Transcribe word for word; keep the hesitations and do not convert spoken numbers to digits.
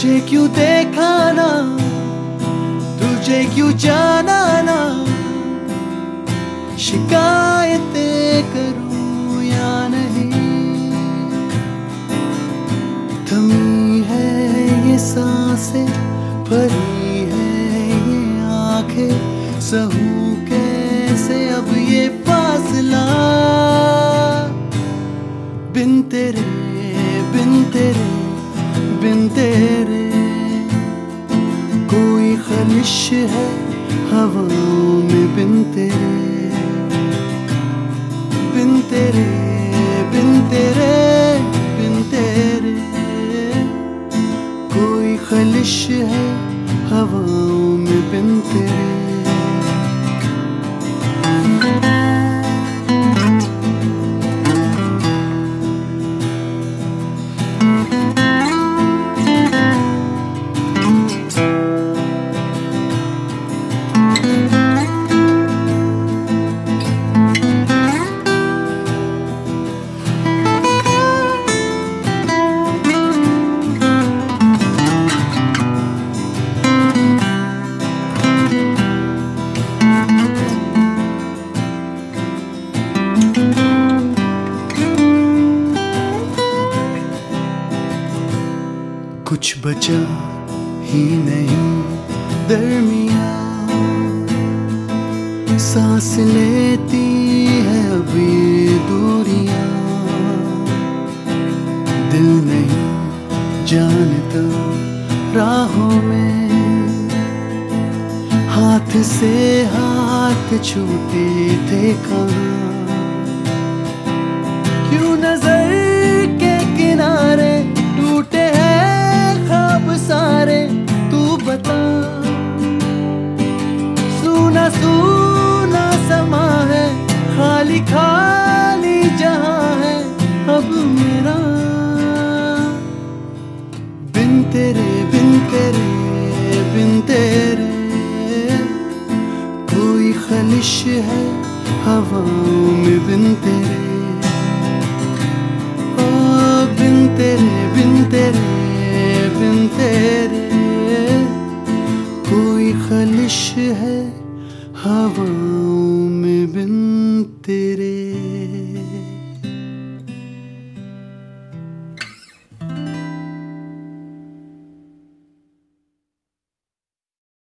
तुझे क्यों देखा ना, तुझे क्यों जाना ना, शिकायतें करूं या नहीं। थमी है ये सांसें, भरी है ये आंखें, सहूं कैसे अब ये फासला। बिन तेरे बिन तेरे बिन तेरे कोई ख्वाहिश है हवाओं में। बिन तेरे बिन तेरे बिन तेरे बिन तेरे कोई ख्वाहिश है हवाओं में। बिन तेरे कुछ बचा ही नहीं दरमिया, सांस लेती है अभी दूरियां। दिल नहीं जानता राहों में, हाथ से हाथ छूटे थे कहाँ। क्यों नजर के किनारे टूटे सारे, तू बता। सूना सूना समा है, खाली खाली जहां है अब मेरा। बिन तेरे बिन तेरे बिन तेरे कोई ख्वाहिश है हवाओं में। बिन तेरे ओ बिन तेरे बिन तेरे बिन तेरे कोई ख्वाहिश है हवाओं में। बिन तेरे